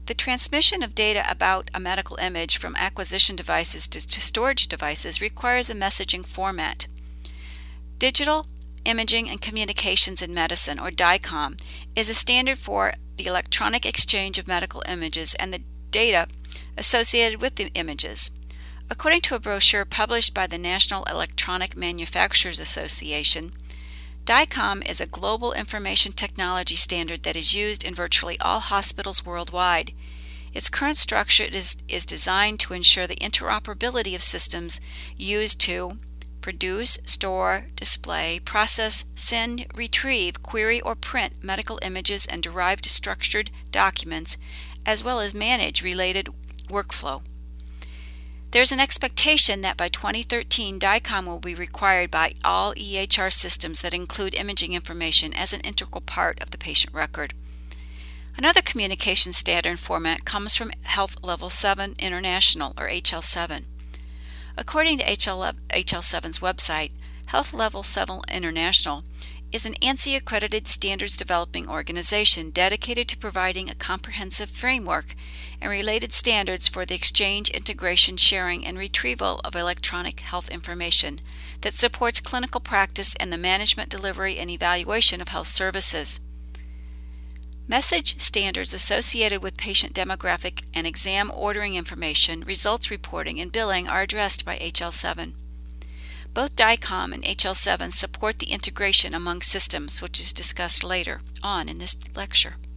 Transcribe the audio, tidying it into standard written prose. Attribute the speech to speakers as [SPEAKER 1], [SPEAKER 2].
[SPEAKER 1] The transmission of data about a medical image from acquisition devices to storage devices requires a messaging format. Digital Imaging and Communications in Medicine, or DICOM, is a standard for the electronic exchange of medical images and the data associated with the images. According to a brochure published by the National Electronic Manufacturers Association, DICOM is a global information technology standard that is used in virtually all hospitals worldwide. Its current structure is designed to ensure the interoperability of systems used to produce, store, display, process, send, retrieve, query, or print medical images and derived structured documents, as well as manage related workflow. There's an expectation that by 2013, DICOM will be required by all EHR systems that include imaging information as an integral part of the patient record. Another communication standard and format comes from Health Level 7 International, or HL7. According to HL7's website, Health Level 7 International is an ANSI-accredited standards developing organization dedicated to providing a comprehensive framework and related standards for the exchange, integration, sharing, and retrieval of electronic health information that supports clinical practice and the management, delivery, and evaluation of health services. Message standards associated with patient demographic and exam ordering information, results reporting, and billing are addressed by HL7. Both DICOM and HL7 support the integration among systems, which is discussed later on in this lecture.